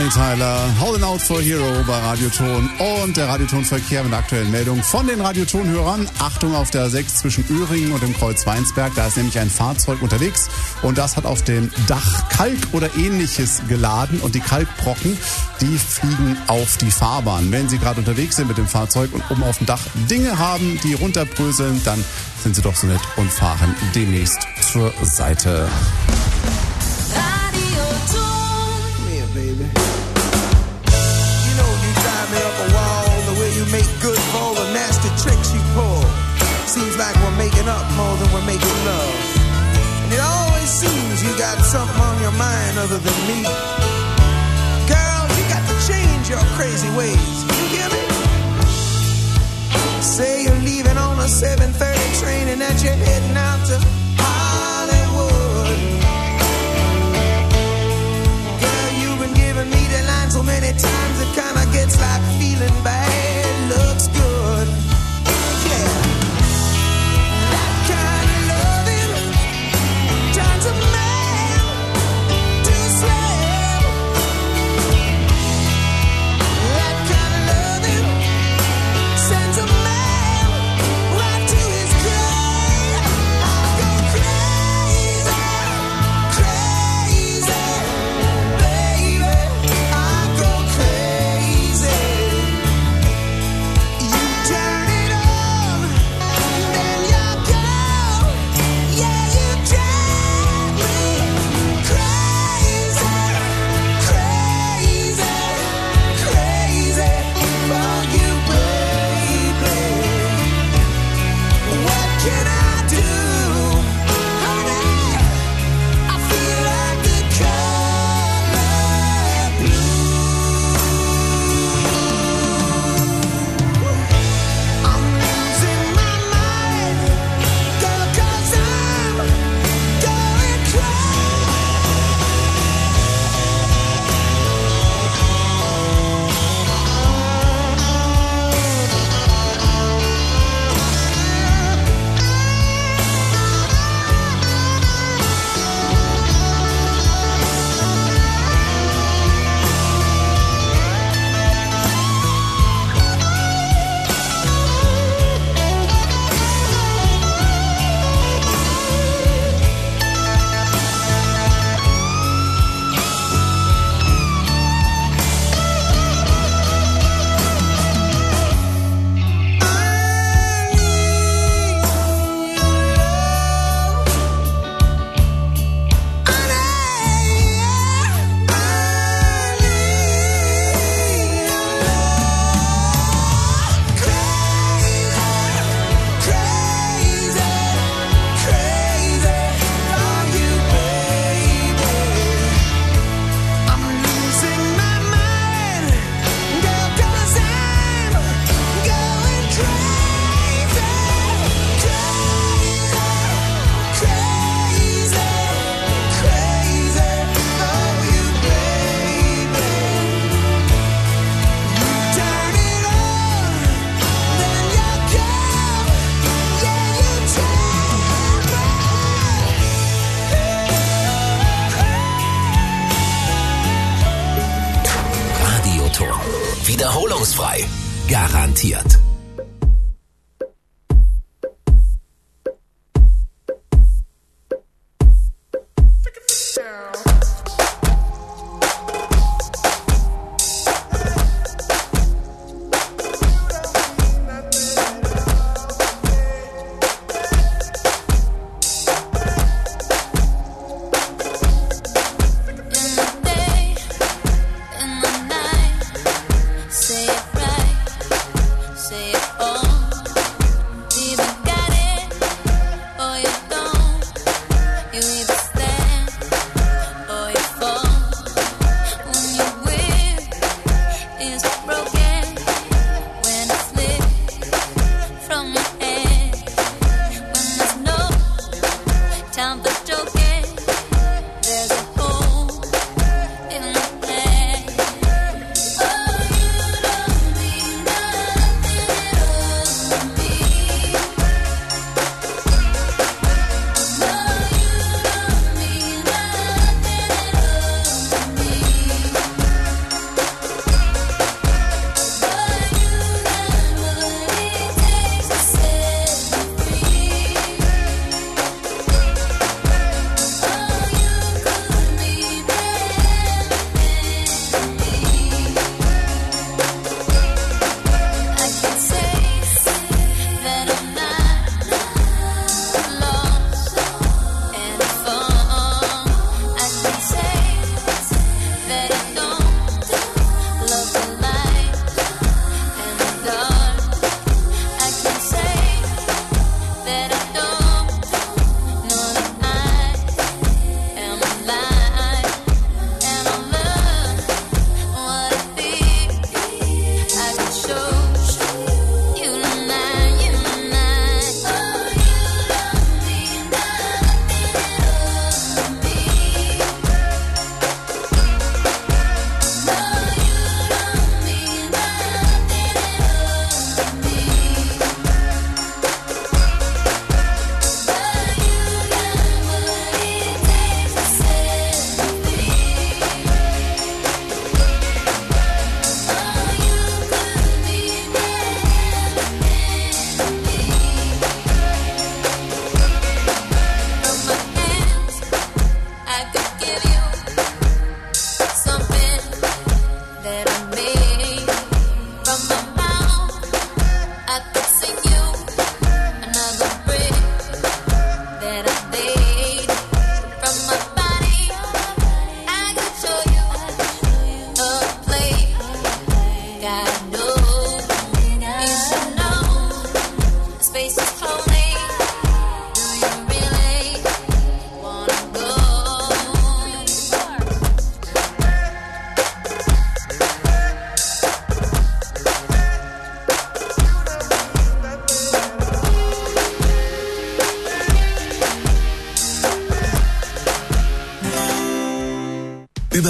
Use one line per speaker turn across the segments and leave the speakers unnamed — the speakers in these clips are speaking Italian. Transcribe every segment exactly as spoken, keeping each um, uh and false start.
Bonnie Tyler, Holding Out for Hero bei Radioton und der Radiotonverkehr mit aktuellen Meldungen von den Radiotonhörern. Achtung auf der A sechs zwischen Öhringen und dem Kreuz Weinsberg, da ist nämlich ein Fahrzeug unterwegs und das hat auf dem Dach Kalk oder ähnliches geladen und die Kalkbrocken, die fliegen auf die Fahrbahn. Wenn Sie gerade unterwegs sind mit dem Fahrzeug und oben auf dem Dach Dinge haben, die runterbröseln, dann sind Sie doch so nett und fahren demnächst zur Seite.
Make good for all the nasty tricks you pull. Seems like we're making up more than we're making love. And it always seems you got something on your mind other than me. Girl, you got to change your crazy ways. You hear me? Say you're leaving on a seven thirty train and that you're heading out to Hollywood. Girl, you've been giving me the line so many times it kinda gets like feeling bad. Looks good, yeah. That kind of loving turns a man to a slave. That kind of loving sends a man right to his grave. I go crazy, crazy, baby. I go crazy. Turn it on, then you go. Yeah, you drive me crazy, crazy, crazy for you, baby. What can I do, honey? I feel like the color blue. I'm losing my mind, girl, 'cause I'm going crazy.
Radioton. Wiederholungsfrei. Garantiert.
Say it right, say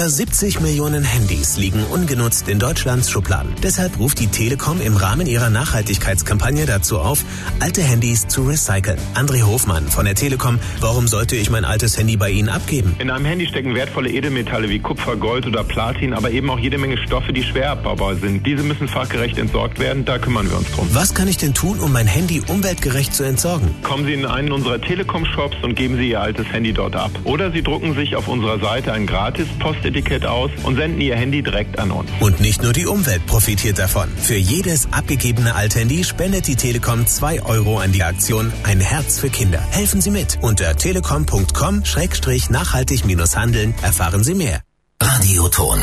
Über siebzig Millionen Handys liegen ungenutzt in Deutschlands Schubladen. Deshalb ruft die Telekom im Rahmen ihrer Nachhaltigkeitskampagne dazu auf, alte Handys zu recyceln. André Hofmann von der Telekom, warum sollte ich mein altes Handy bei Ihnen abgeben?
In einem Handy stecken wertvolle Edelmetalle wie Kupfer, Gold oder Platin, aber eben auch jede Menge Stoffe, die schwer abbaubar sind. Diese müssen fachgerecht entsorgt werden, da kümmern wir uns drum.
Was kann ich denn tun, um mein Handy umweltgerecht zu entsorgen?
Kommen Sie in einen unserer Telekom-Shops und geben Sie Ihr altes Handy dort ab. Oder Sie drucken sich auf unserer Seite ein gratis Postetikett aus und senden Ihr Handy direkt an uns.
Und nicht nur die Umwelt profitiert davon. Für jedes abgegebene Althandy spendet die Telekom zwei Euro an die Aktion Ein Herz für Kinder. Helfen Sie mit. Unter telekom punkt com schrägstrich nachhaltig handeln erfahren Sie mehr.
Radioton.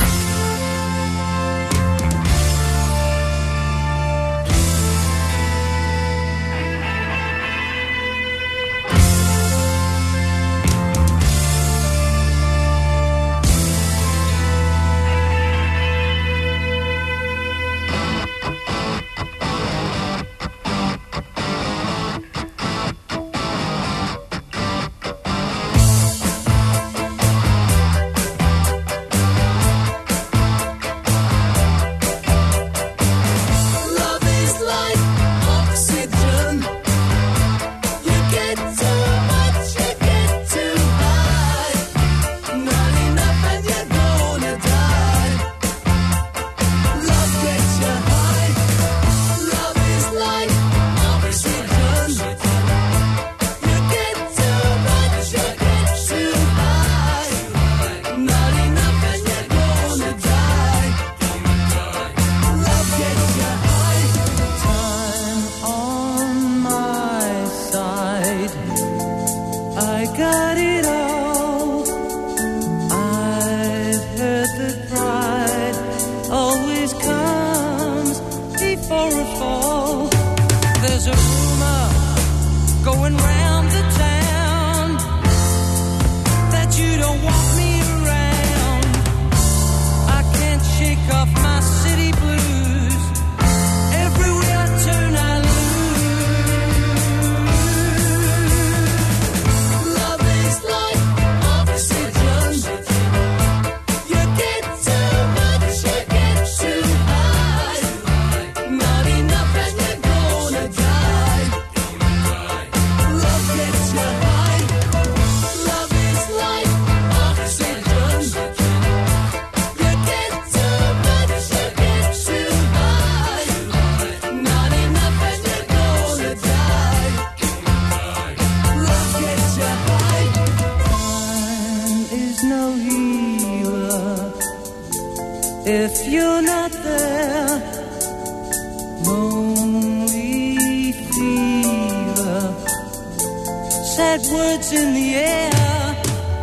If you're not there, lonely fever, sad words in the air.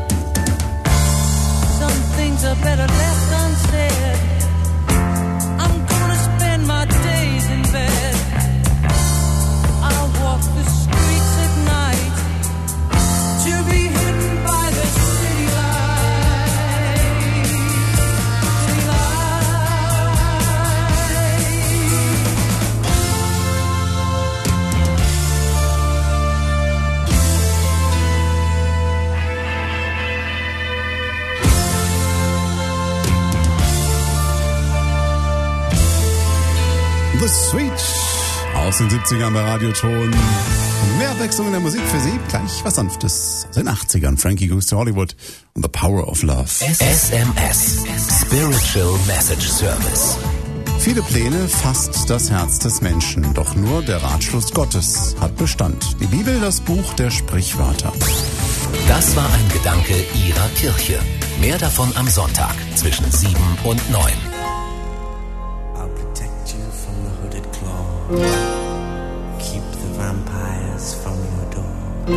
Some things are better left unsaid. I'm gonna spend my days in bed. I'll walk the streets at night to be hidden by the city lights. City lights.
The Switch aus den siebzigern bei Radioton. Mehr Abwechslung in der Musik für Sie. Gleich was Sanftes aus den achtzigern. Frankie Goes to Hollywood und The Power of Love.
S M S. Spiritual Message Service.
Viele Pläne fasst das Herz des Menschen. Doch nur der Ratschluss Gottes hat Bestand. Die Bibel, das Buch der Sprichwörter.
Das war ein Gedanke Ihrer Kirche. Mehr davon am Sonntag zwischen sieben und neun.
Keep the vampires from your door.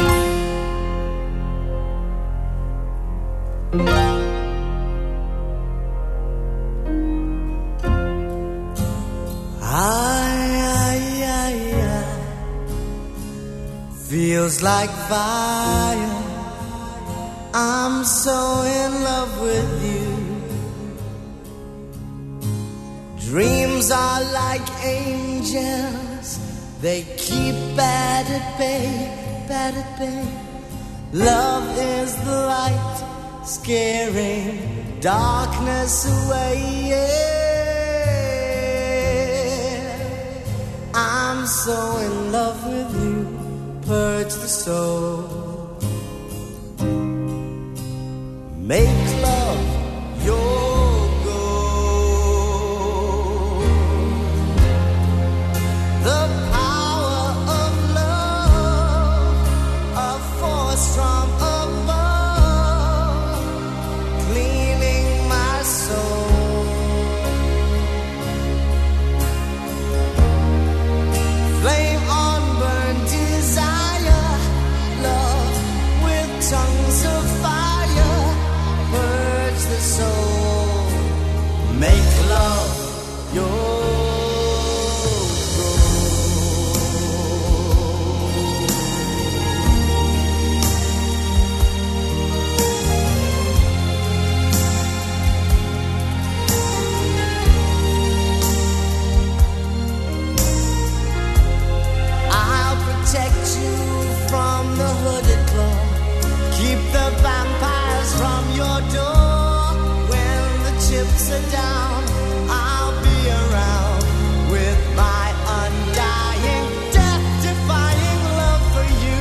I, I, I, I feels like fire. I'm so in love with you. Dreams are like angels, they keep bad at bay, bad at bay. Love is the light, scaring darkness away, yeah. I'm so in love with you, purge the soul. Make love your goal. The power of love, a force from above, cleaning my soul. Flame on, burn desire, love with tongues of fire, purge the soul. Make love your protect you from the hooded claw. Keep the vampires from your door. When the chips are down, I'll be around with my undying, death-defying love for you.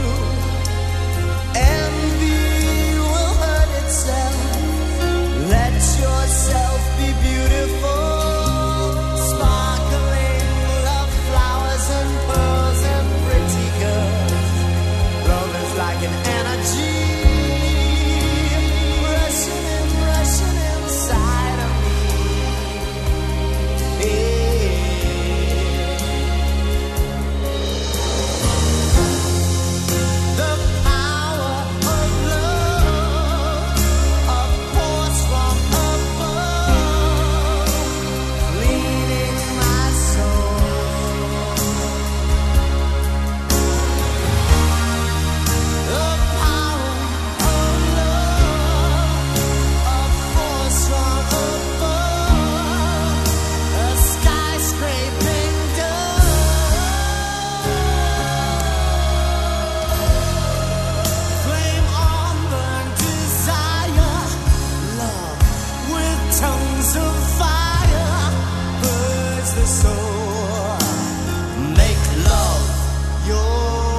Envy will hurt itself. Let yourself be beautiful. Sparkling love flowers and pearls and pretty girls. Love is like an energy rushing and rushing inside of me. Yeah. The power of love, a force from above, leading my soul. The power of love, a force from above, a skyscraping dove. Flame on, burn desire, love with tongues of fire, purge the soul. Make love your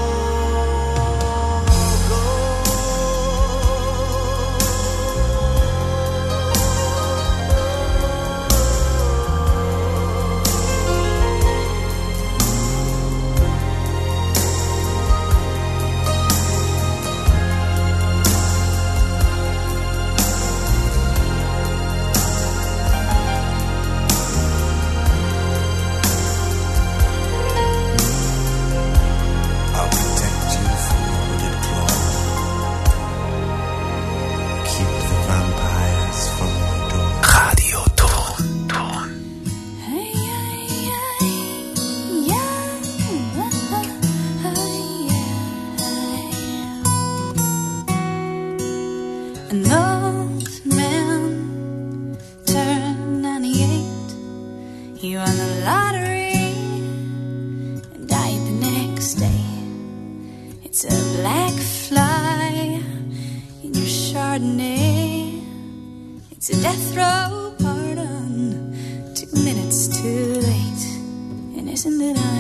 I'll protect you from the hooded claw. Keep the vampires from your door.
Radio Ton.
Hey, hey, hey, yeah, hey, yeah. An old man turned ninety-eight. He won the lottery and died the next day. It's a black fly in your Chardonnay. It's a death row pardon, two minutes too late. And isn't it